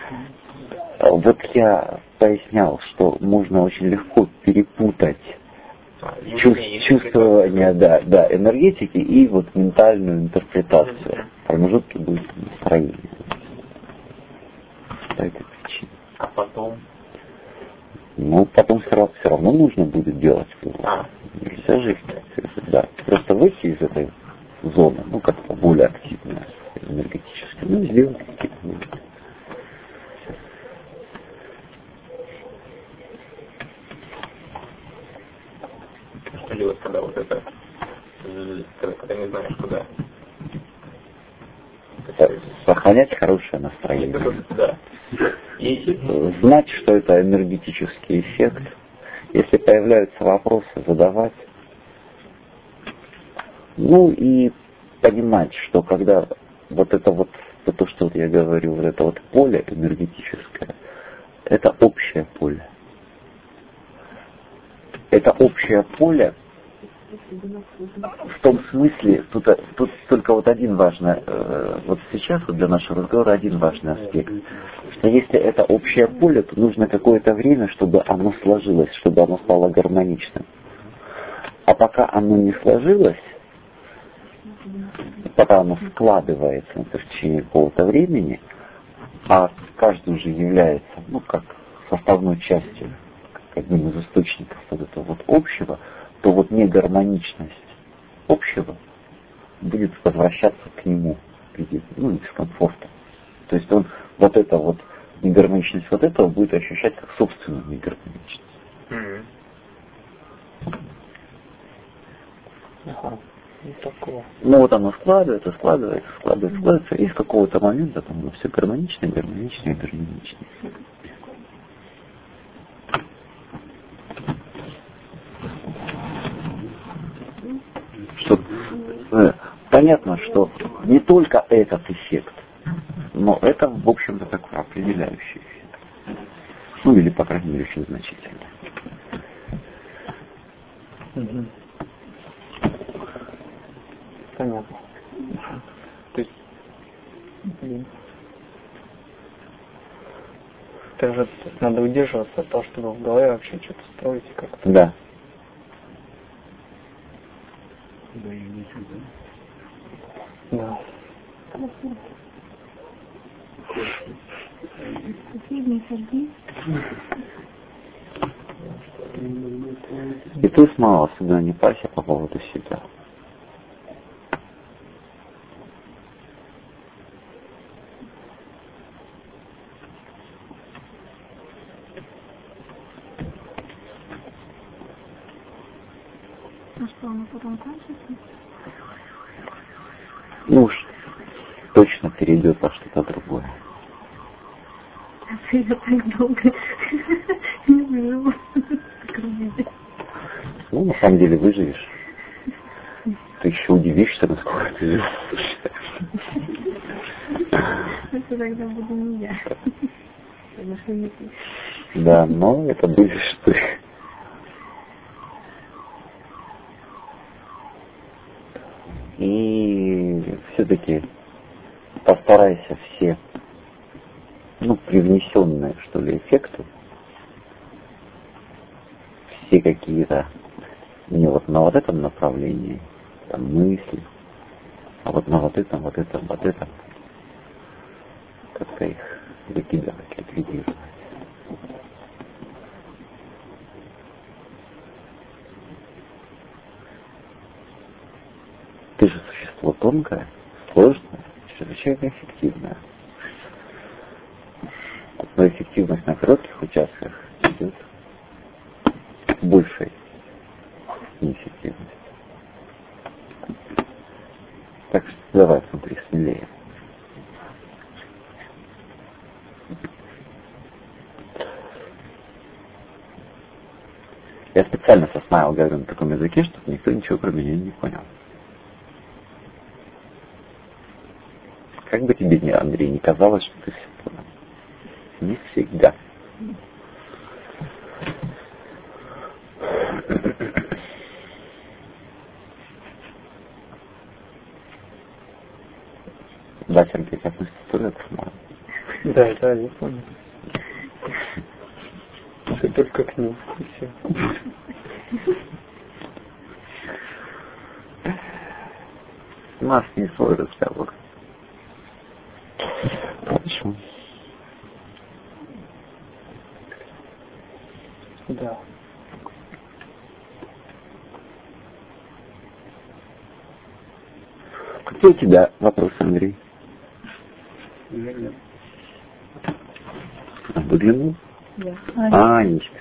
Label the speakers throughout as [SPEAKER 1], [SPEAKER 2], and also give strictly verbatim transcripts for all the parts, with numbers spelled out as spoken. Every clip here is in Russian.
[SPEAKER 1] Вот я пояснял, что можно очень легко перепутать чувств, чувствование, да, да, энергетики и вот ментальную интерпретацию. Промежутки будет настроение. По этой причине.
[SPEAKER 2] А потом?
[SPEAKER 1] Ну, потом все равно, все равно нужно будет делать.
[SPEAKER 2] А.
[SPEAKER 1] Нельзя жить. Да. Просто выйти из этой зоны, ну, как-то более активно, энергетически. Ну, сделать какие-то выводы.
[SPEAKER 2] Что делать, когда вот это, когда, когда не знаешь, куда?
[SPEAKER 1] Сохранять хорошее настроение.
[SPEAKER 2] Да. И...
[SPEAKER 1] Знать, что это энергетический эффект. Если появляются вопросы, задавать. Ну и понимать, что когда вот это вот, то, что вот я говорю, вот это вот поле энергетическое, это общее поле. Это общее поле в том смысле, тут, тут только вот один важный, э, вот сейчас вот для нашего разговора один важный аспект, что если это общее поле, то нужно какое-то время, чтобы оно сложилось, чтобы оно стало гармоничным. А пока оно не сложилось, пока оно складывается в течение какого-то времени, а каждый уже является, ну, как составной частью, как одним из источников вот этого вот общего, то вот негармоничность общего будет возвращаться к нему в виде, ну, дискомфорта. То есть он вот это вот, негармоничность вот этого будет ощущать как собственную негармоничность.
[SPEAKER 2] Mm-hmm.
[SPEAKER 3] Ага. И такого.
[SPEAKER 1] Ну вот оно складывается, складывается, складывается, складывается, и с какого-то момента там оно все гармоничное, гармоничное, гармоничное. Что, э, понятно, что не только этот эффект, но это, в общем-то, такой определяющий эффект. Ну или, по крайней мере, очень значительный.
[SPEAKER 3] Угу. Понятно. То есть, блин. Это же надо удерживаться от того, чтобы в голове вообще что-то строить и как-то.
[SPEAKER 1] Да.
[SPEAKER 3] Да.
[SPEAKER 1] И ты снова сюда не парься по поводу себя.
[SPEAKER 4] А что, оно потом кончится?
[SPEAKER 1] Ну уж точно перейдет во что-то другое.
[SPEAKER 4] А я так долго не выживу.
[SPEAKER 1] Ну, на самом деле, выживешь. Ты еще удивишься, насколько ты живешь.
[SPEAKER 4] Это тогда буду не я.
[SPEAKER 1] Да, но это будешь ты. И все-таки постарайся все, ну, привнесенные, что ли, эффекты, все какие-то, не вот на вот этом направлении, там, мысли, а вот на вот этом, вот этом, вот этом, как-то их выкидывать, ликвидировать. Ты же существо тонкое, сложное, чрезвычайно эффективное. Но эффективность на коротких участках идет большей неэффективности. Так что давай, смотри, смелее. Я специально со Смайл говорю на таком языке, чтобы никто ничего про меня не понял. Как бы тебе, не, Андрей, не казалось, что ты все понял. Не всегда. Да, Сергей, относится тоже к Смайл.
[SPEAKER 3] Да, да, я понял. Все только к ним. И все.
[SPEAKER 1] У нас не свой разговор. Хорошо.
[SPEAKER 3] Да.
[SPEAKER 1] Какой у тебя вопрос, Андрей?
[SPEAKER 3] Нет.
[SPEAKER 1] Выглянул?
[SPEAKER 4] Да.
[SPEAKER 1] А, Анечка.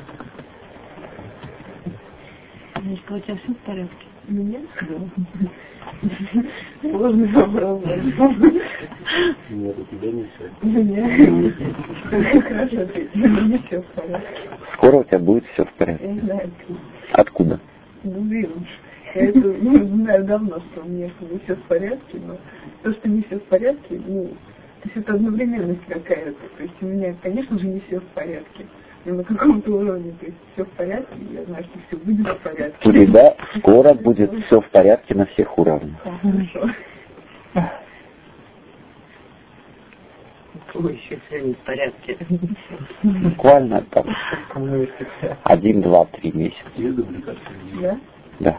[SPEAKER 4] Анечка, у тебя все в порядке?
[SPEAKER 5] У меня? Да. Сложный вопрос.
[SPEAKER 2] Нет, у тебя не все.
[SPEAKER 5] У меня. Хорошо ответил. У меня все в порядке.
[SPEAKER 1] Скоро у тебя будет все в порядке.
[SPEAKER 5] Я не знаю.
[SPEAKER 1] Откуда?
[SPEAKER 5] Ну, блин, я это ну, знаю давно, что у меня как бы все в порядке, но то, что не все в порядке, ну, то есть это одновременность какая-то. То есть у меня, конечно же, не все в порядке. Но на каком-то уровне, то есть все в порядке, я знаю, что все будет в порядке.
[SPEAKER 1] У тебя скоро будет все в порядке на всех уровнях.
[SPEAKER 5] Да, хорошо.
[SPEAKER 6] Какого еще все не в порядке?
[SPEAKER 1] Буквально там один, два, три месяца.
[SPEAKER 5] Да?
[SPEAKER 1] Да.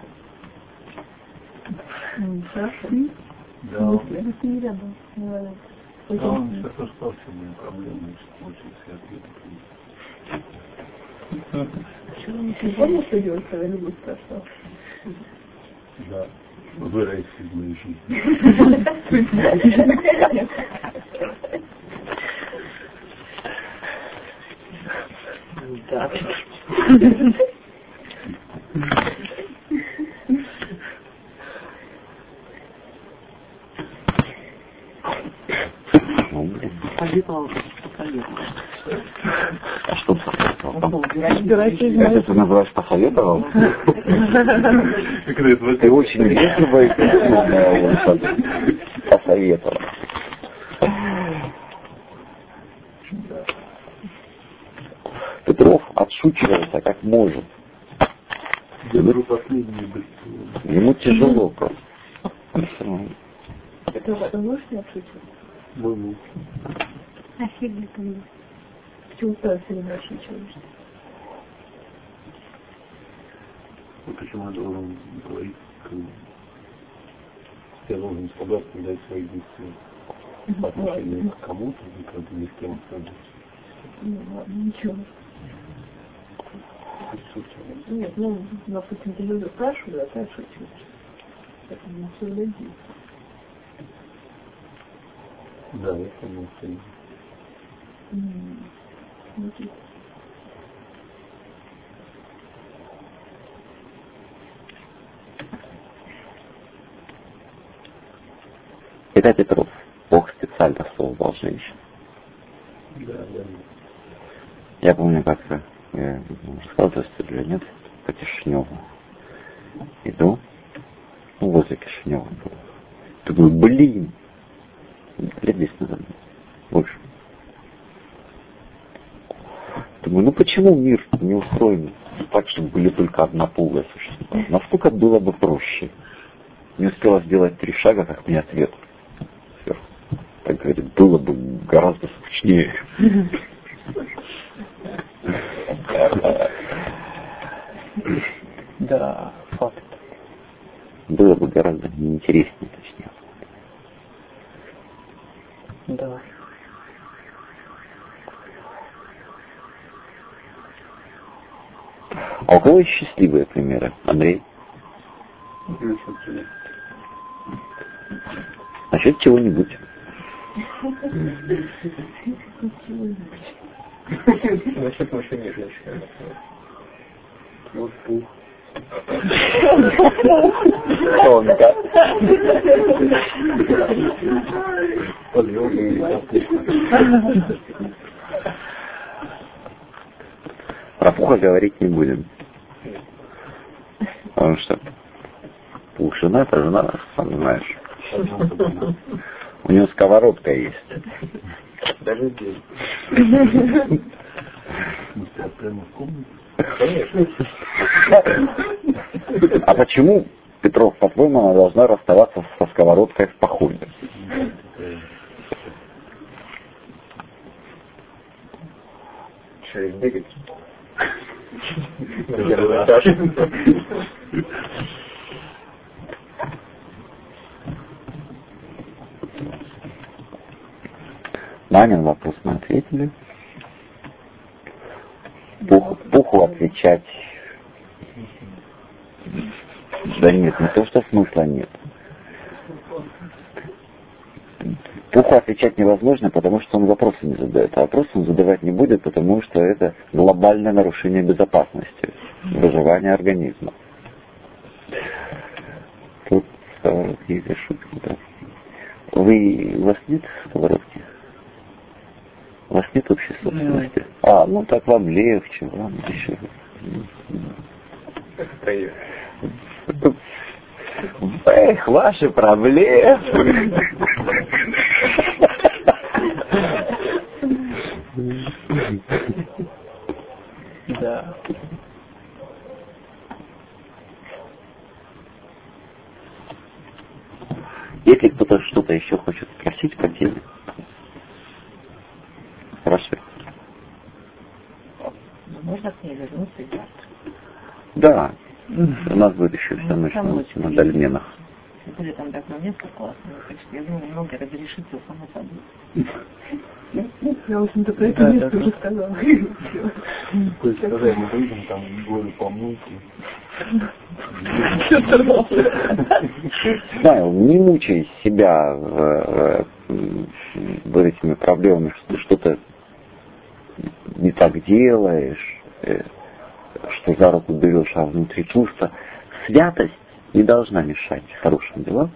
[SPEAKER 5] М, Хорошо.
[SPEAKER 2] Да.
[SPEAKER 5] Ну, это не рядом. Ну,
[SPEAKER 2] Да, он сейчас остался моей проблемой, получился ответ.
[SPEAKER 5] Ты помнишь, что делать, когда любовь прошла?
[SPEAKER 2] Да. Вырайся из моей жизни.
[SPEAKER 6] Да.
[SPEAKER 1] Ну, блин.
[SPEAKER 6] Посоветовал, посоветовал.
[SPEAKER 1] А что посоветовал?
[SPEAKER 5] Убирайся из
[SPEAKER 1] Это
[SPEAKER 5] моей
[SPEAKER 1] ты называешь посоветовал?
[SPEAKER 2] Как это,
[SPEAKER 1] Ты очень вежливо и красиво посоветовал. Петров отшучивается как может.
[SPEAKER 2] Я беру последние быстрые.
[SPEAKER 1] Ему тяжело просто.
[SPEAKER 5] Это вы можешь не отшутить?
[SPEAKER 2] Мой муж.
[SPEAKER 4] Офигеть тогда.
[SPEAKER 5] Почему ты все время отшучиваешься?
[SPEAKER 2] Вот почему я должен говорить, как бы, я должен испугаться, дать свои действия по отношению к кому-то, и как бы ни с кем не
[SPEAKER 5] Ну ладно, ничего. Нет, ну, допустим, ты люди спрашивают, а ты отшучиваешь. Поэтому все люди.
[SPEAKER 2] Да, я понял, что нет.
[SPEAKER 5] М, окей.
[SPEAKER 1] Это Петров. Бог специально создал женщин.
[SPEAKER 2] Да, да.
[SPEAKER 1] Я помню, как-то я рассказывал историю, нет, по Кишиневу. Иду, ну, возле Кишинева был. Думаю, блин, лет десять назад, больше. Думаю, ну почему мир не устроен так, чтобы были только однополые существа? Насколько было бы проще? Не успела сделать три шага, как мне ответ сверху. Так говорит, было бы гораздо скучнее.
[SPEAKER 3] Да, факт.
[SPEAKER 1] Было бы гораздо неинтереснее, точнее.
[SPEAKER 3] Да.
[SPEAKER 1] А у кого есть счастливые примеры, Андрей? Насчет чего-нибудь.
[SPEAKER 3] Насчет машины женщины.
[SPEAKER 2] Вот пух.
[SPEAKER 1] Тонко.
[SPEAKER 2] Подвел меня.
[SPEAKER 1] Про пуха говорить не будем. Потому что пух жена, это жена, сам знаешь. У него сковородка есть.
[SPEAKER 2] Даже здесь. Прямо в комнате?
[SPEAKER 1] А почему, Петров, по-твоему, она должна расставаться со сковородкой в походе?
[SPEAKER 3] начали бегать. На первый этаж.
[SPEAKER 1] Нанин вопрос мы ответили. Пух, пуху отвечать. Да нет, не то, что смысла нет. Пуху отвечать невозможно, потому что он вопросы не задает. А вопросы он задавать не будет, потому что это глобальное нарушение безопасности, выживания организма. Тут сковородки или шутки, да. Вы, у вас нет сковородки? У вас нет общей собственности? А, ну так вам легче, вам еще. Эх, ваши проблемы.
[SPEAKER 3] Да.
[SPEAKER 1] Если кто-то что-то еще хочет спросить по теме. Хорошо.
[SPEAKER 6] Можно к ней вернуться завтра?
[SPEAKER 1] Да. У нас будет еще вся ночь на дольменах.
[SPEAKER 6] Были там так место классное, так что я думаю, много разрешится само собой.
[SPEAKER 5] Я, в общем-то, про это место уже сказала.
[SPEAKER 2] То есть, когда мы выйдем, там горы помнуки.
[SPEAKER 1] Знаю, не мучай себя э, э, этими проблемами, что ты что-то не так делаешь, э, что за руку берешь, а внутри пусто. Святость не должна мешать хорошим делам.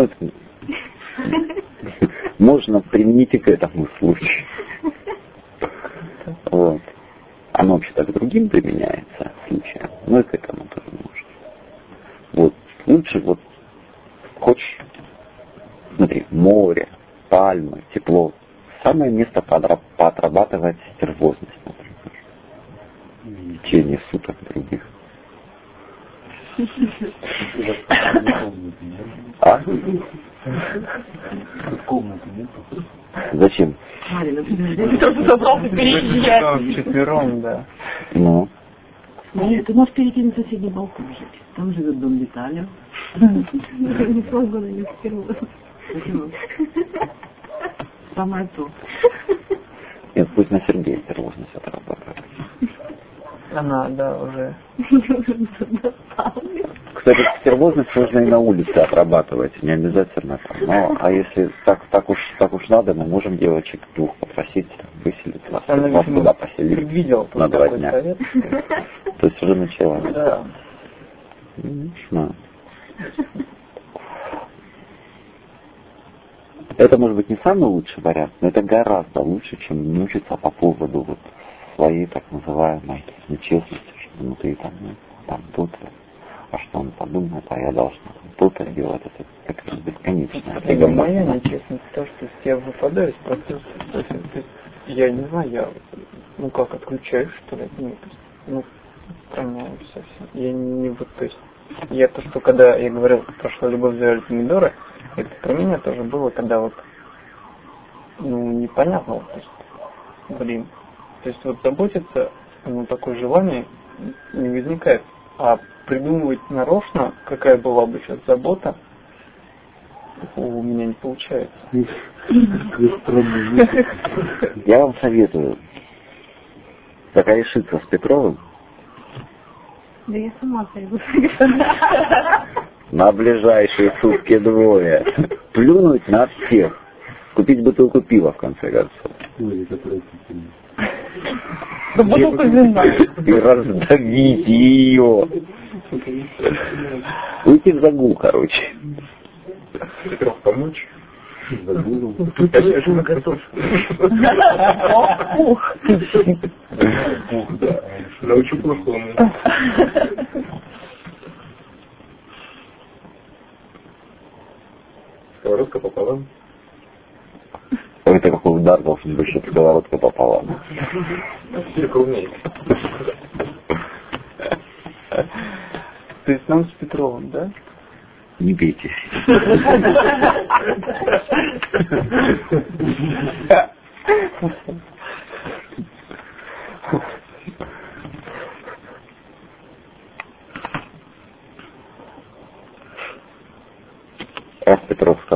[SPEAKER 1] Можно применить и к этому случаю. Вот. Оно вообще-то к другим применяется случаям, но и к этому тоже можно. Вот. Лучше вот хочешь, смотри, море, пальмы, тепло. Самое место поотрабатывать стервозность, например. В течение суток других. А?
[SPEAKER 2] Комнаты нет?
[SPEAKER 1] Зачем?
[SPEAKER 3] Четвером, да.
[SPEAKER 1] Ну.
[SPEAKER 6] Нет, ты можешь перейти на соседний балкон жить. Там живет дом Виталия.
[SPEAKER 4] Не смогу на них впервые.
[SPEAKER 6] Почему? Самое то.
[SPEAKER 1] Нет, пусть на Сергея стервозность отрабатывает.
[SPEAKER 3] Она, да, уже.
[SPEAKER 1] Кстати, стервозность можно и на улице отрабатывать, не обязательно там. Но, а если так, так, уж, так уж надо, мы можем девочек двух попросить выселить вас,
[SPEAKER 3] Она,
[SPEAKER 1] вас
[SPEAKER 3] видимо,
[SPEAKER 1] туда поселить
[SPEAKER 3] предвидела
[SPEAKER 1] на два
[SPEAKER 3] такой
[SPEAKER 1] дня.
[SPEAKER 3] совет.
[SPEAKER 1] То есть уже начала.
[SPEAKER 3] Да.
[SPEAKER 1] Ну. Это может быть не самый лучший вариант, но это гораздо лучше, чем мучиться по поводу вот своей так называемой нечестности, что внутри там, ну, там тут-то, а что он подумает, а я должна тут-то делать, это как-то бесконечно.
[SPEAKER 3] Это моя нечестность, то, что я выпадаю из процесса. То есть, то есть, я не знаю, я, ну как, отключаюсь, что ли, ну, то есть, ну, променяюсь совсем. Я не вот, то есть, я то, что когда я говорил про что любовь зовет помидоры, это про меня тоже было, когда вот, ну, непонятно, то есть, блин, то есть вот заботиться, ну, такое желание не возникает, а придумывать нарочно, какая была бы сейчас забота, у меня не получается.
[SPEAKER 1] Я вам советую, пока решиться с Петровым,
[SPEAKER 4] Да я сама пойду.
[SPEAKER 1] на ближайшие сутки двое, плюнуть на всех, купить бутылку пива, в конце концов.
[SPEAKER 2] Ой, это отвратительно.
[SPEAKER 5] Да бутылку вина.
[SPEAKER 1] И раздавить ее. Уйти в загул, короче.
[SPEAKER 3] Петров, помочь?
[SPEAKER 2] Загулом.
[SPEAKER 3] Конечно, готов.
[SPEAKER 5] Ух.
[SPEAKER 3] Ух, да. Научу плохому. Сковородка пополам.
[SPEAKER 1] Это какой удар должен быть, чтобы сковородка пополам.
[SPEAKER 3] Только умеет. То есть нам с Петровым, да?
[SPEAKER 1] Не бейтесь.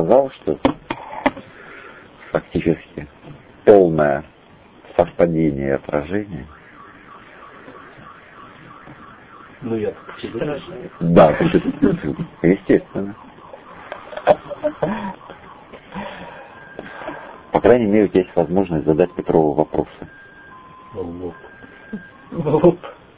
[SPEAKER 1] сказал, что фактически полное совпадение и отражение.
[SPEAKER 2] Ну, я
[SPEAKER 1] да, естественно. По крайней мере, у тебя есть возможность задать Петрову вопросы.
[SPEAKER 2] В лоб. В лоб.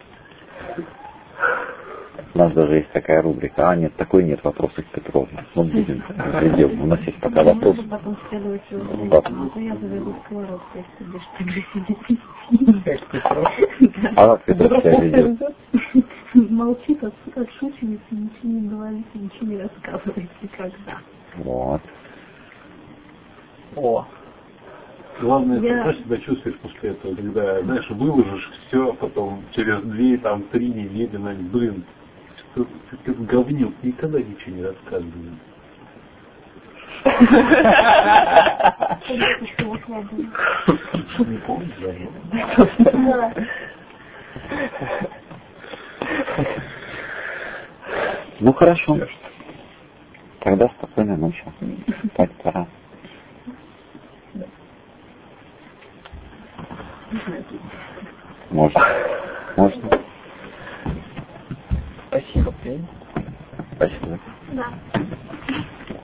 [SPEAKER 1] У нас даже есть такая рубрика. А, нет, такой нет вопросов к Петрову. Мы будем идем. У нас есть пока вопрос.
[SPEAKER 4] Потом следовать
[SPEAKER 1] Да.
[SPEAKER 4] я заведу сковородку, если будешь так же сидеть.
[SPEAKER 1] А как Петров себя ведет?
[SPEAKER 4] Молчит, отшучивается, ничего не говорит, ничего не рассказывает никогда.
[SPEAKER 1] Вот.
[SPEAKER 3] О,
[SPEAKER 2] Главное,
[SPEAKER 4] Я-
[SPEAKER 2] ты себя чувствуешь после этого, когда, знаешь, выложишь все, а потом через две, там, три недели, знаешь, блин, что ты говнюк, никогда ничего не рассказывает.
[SPEAKER 4] Что выкладываю.
[SPEAKER 2] Не помнишь, да?
[SPEAKER 1] Ну хорошо. Тогда спокойной ночи. Спать пора. Можно. Можно.
[SPEAKER 3] спасибо, Пень.
[SPEAKER 1] Спасибо.
[SPEAKER 4] Да.